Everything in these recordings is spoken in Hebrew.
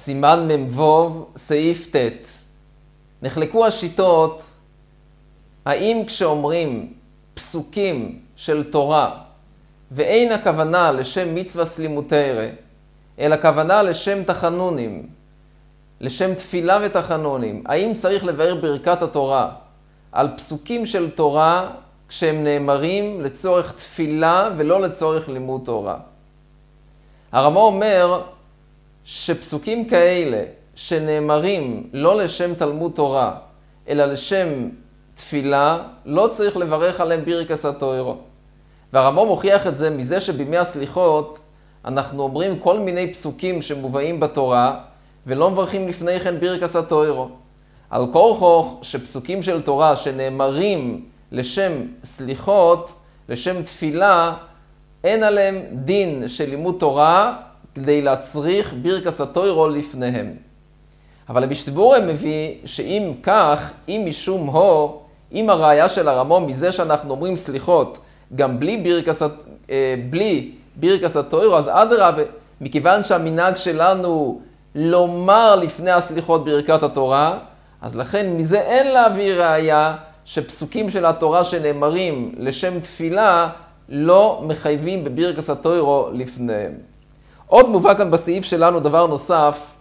סימן ממבוב, סעיף ט'. נחלקו השיטות, האם כשאומרים פסוקים של תורה, ואין הכוונה לשם מצווה סלימותירה, אלא הכוונה לשם תחנונים, לשם תפילה ותחנונים, האם צריך לבאר ברכת התורה על פסוקים של תורה כשהם נאמרים לצורך תפילה ולא לצורך לימוד תורה? הרמ"א אומר שפסוקים כאלה שנאמרים לא לשם תלמוד תורה, אלא לשם תפילה, לא צריך לברך עליהם ברכת התורה. והרמ"א מוכיח את זה מזה שבימי הסליחות אנחנו אומרים כל מיני פסוקים שמובאים בתורה, ולא מברכים לפני כן ברכת התורה. על כורחו שפסוקים של תורה שנאמרים לשם סליחות, לשם תפילה, אין עליהם דין של לימוד תורה כדי להצריך ברכת התורה לפניהם. אבל המשתברא מביא שאם כך, אם משום הו, אם הראיה של הרמ"א מזה שאנחנו אומרים סליחות גם בלי ברכת התורה, אז אדרבה, מכיוון שהמנהג שלנו לומר לפני הסליחות ברכת התורה, אז לכן מזה אין להביא ראיה שפסוקים של התורה שנאמרים לשם תפילה לא מחייבים בברכת התורה לפניהם. עוד מובא כאן בסעיף שלנו דבר נוסף.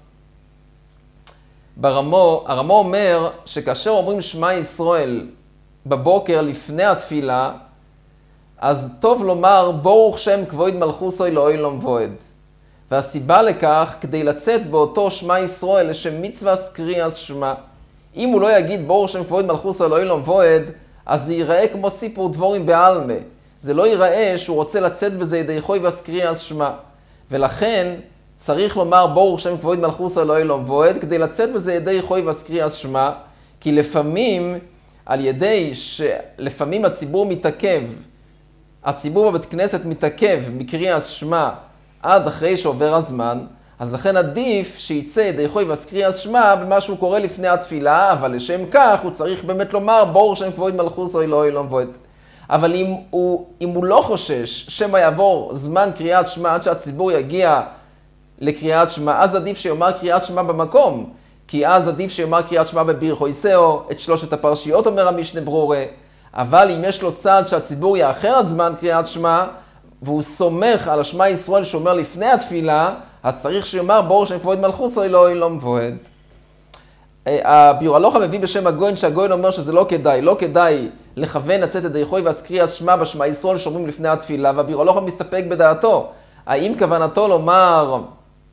הרמ"א אומר שכאשר אומרים שמע ישראל בבוקר לפני התפילה, אז טוב לומר ברוך שם כבוד מלכוסו לעולם ועד. והסיבה לכך כדי לצאת באותו שמע ישראל לשם מצווה קריאת שמע. אם הוא לא יגיד ברוך שם כבוד מלכוסו לעולם ועד, אז זה ייראה כמו סיפור דבורים בעלמא. זה לא ייראה שהוא רוצה לצאת בזה ידי חוי קריאת שמע. ולכן צריך לומר ברוך שם כבוד מלכוסו לעולם ועד כדי לצאת בזה ידי חוי קריאת שמע, כי לפעמים על ידי שלפעמים הציבור מתעכב, הציבור בבית כנסת מתעכב מקריאת שמע עד אחרי שעובר הזמן, אז לכן עדיף שיצא ידי חוי קריאת שמע במה שהוא קורא לפני התפילה, אבל לשם כך הוא צריך באמת לומר ברוך שם כבוד מלכוסו לעולם ועד. אבל אם הוא לא חושש שמא יעבור זמן קריאת שמע עד שהציבור יגיע לקריאת שמע, אז עדיף שיאמר קריאת שמע במקום, כי אז עדיף שיאמר קריאת שמע בברכויסאו, את שלושת הפרשיות אומר המשנה ברורה. אבל אם יש לו צד שהציבור יאחר עד זמן קריאת שמע, והוא סומך על השמע ישראל שאומר לפני התפילה, אז צריך שיאמר ברוך שם כבוד מלכוסו לעולם ועד. הביור הלכה מביא בשם הגויין שהגויין אומר שזה לא כדאי לכוון לצאת ידי חוי קריאת שמע בשמע ישראל שאומרים לפני התפילה, והביור הלכה מסתפק בדעתו. האם כוונתו לומר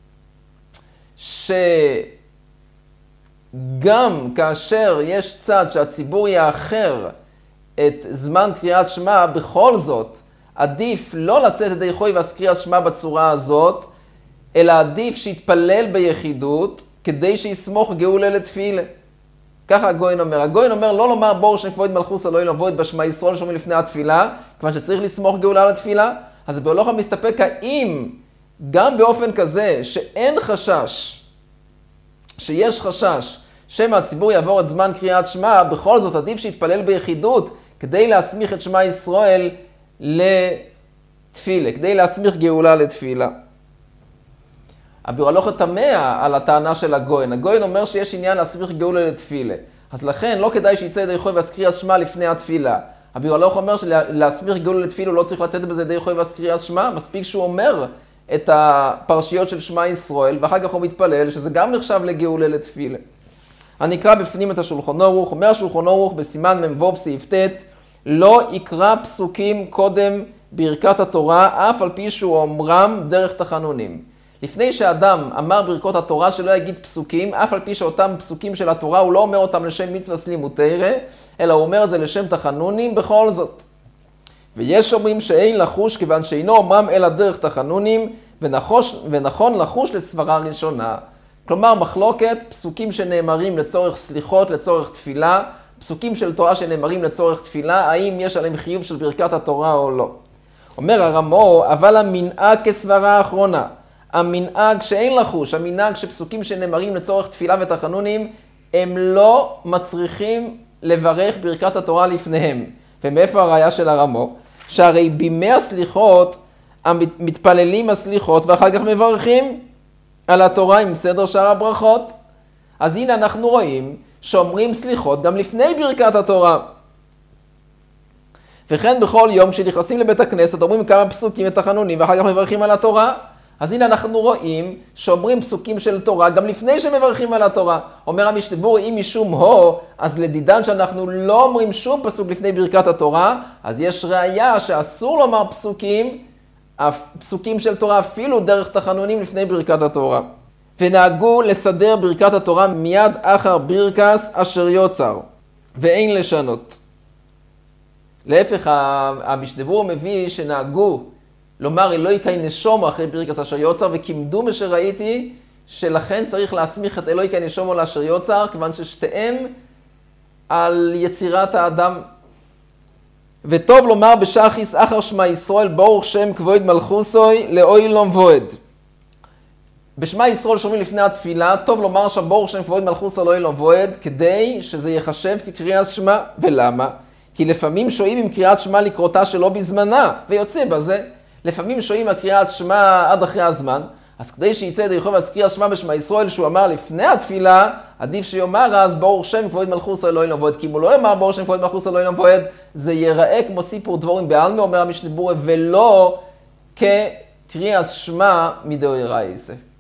שגם כאשר יש צד שהציבור יאחר את זמן קריאת שמע, בכל זאת עדיף לא לצאת ידי חוי קריאת שמע בצורה הזאת, אלא עדיף שיתפלל ביחידות כדי שיסמוך גאולה לתפילה. ככה הגויין אומר. הגויין אומר לא לומר ברוך שם כבוד מלכוסו לעולם ועד בשמע ישראל שאומרים לפני התפילה, כיוון שצריך לסמוך גאולה לתפילה. אז בהולכה מסתפק האם גם באופן כזה שאין חשש, שיש חשש שמא הציבור יעבור את זמן קריאת שמע, בכל זאת עדיף שיתפלל ביחידות כדי להסמיך את שמע ישראל לתפילה, כדי להסמיך גאולה לתפילה. הביור הלכה תמה על הטענה של הגויין. הגויין אומר שיש עניין להסמיך גאולה לתפילה, אז לכן לא כדאי שיצא ידי חוי קריאת שמע לפני התפילה. הביור הלכה אומר שלהסמיך גאולה לתפילה לא צריך לצאת בזה ידי חוי קריאת שמע, מספיק שהוא אומר את הפרשיות של שמע ישראל, ואחר כך הוא מתפלל שזה גם נחשב לגאולה לתפילה. אני אקרא בפנים את השולחן ערוך. אומר השולחן ערוך בסימן ממבוב סעיף ט', לא יקרא פסוקים קודם ברכת התורה, אף על פי שהוא אומרם דרך תחנונים. לפני שאדם אמר ברכות התורה שלא יגיד פסוקים, אף על פי שאותם פסוקים של התורה הוא לא אומר אותם לשם מצווה סלימותירה, אלא הוא אומר את זה לשם תחנונים בכל זאת. ויש אומרים שאין לחוש כיוון שאינו אומרם אלא דרך תחנונים, ונכון לחוש לסברה ראשונה. כלומר מחלוקת, פסוקים שנאמרים לצורך סליחות, לצורך תפילה, פסוקים של תורה שנאמרים לצורך תפילה, האם יש עליהם חיוב של ברכת התורה או לא. אומר הרמ"א, אבל המנהג כסברה האחרונה, המנהג שאין לחוש, המנהג שפסוקים שנאמרים לצורך תפילה ותחנונים, הם לא מצריכים לברך ברכת התורה לפניהם. ומאיפה הראיה של הרמ"א? שהרי בימי הסליחות, מתפללים הסליחות ואחר כך מברכים. על התורה עם סדר שאר הברכות. אז הנה אנחנו רואים שאומרים סליחות גם לפני ברכת התורה. וכן בכל יום כשנכנסים לבית הכנסת אומרים כמה פסוקים ותחנונים ואחר כך מברכים על התורה. אז הנה אנחנו רואים שאומרים פסוקים של תורה גם לפני שמברכים על התורה. אומר המשנה ברורה, אם משום הו, אז לדידן שאנחנו לא אומרים שום פסוק לפני ברכת התורה, אז יש ראיה שאסור לומר פסוקים של תורה אפילו דרך תחנונים לפני ברכת התורה. ונהגו לסדר ברכת התורה מיד אחר ברכס אשר יוצר, ואין לשנות. להפך, המשנה ברורה מביא שנהגו לומר אלוהי קי נשומו אחרי ברכס אשר יוצר, וכימדו מה שראיתי שלכן צריך להסמיך את אלוהי קי נשומו לאשר יוצר, כיוון ששתיהם על יצירת האדם. וטוב לומר בשחיס אחר שמע ישראל ברוך שם כבוד מלכוסוי לאוילום ועד. בשמע ישראל שומעים לפני התפילה, טוב לומר שם ברוך שם כבוד מלכוסוי לאוילום ועד, כדי שזה יחשב כקריאת שמע. ולמה? כי לפעמים שועים עם קריאת שמע לקרותה שלא בזמנה, ויוצא בזה. לפעמים שועים הקריאת שמע עד אחרי הזמן, אז כדי שיצא ידי חובה אז קריאת שמע בשמע ישראל שהוא אמר לפני התפילה, עדיף שיאמר אז ברוך שם כבוד מלכוסוי לאוילום ועד, כי אם הוא לא יאמר ברוך שם כבוד מלכוסוי לאוילום ועד, זה ייראה כמו סיפור דבורים בעלמא, אומר המשנה ברורה, ולא כקריאת שמע מדאורייתא.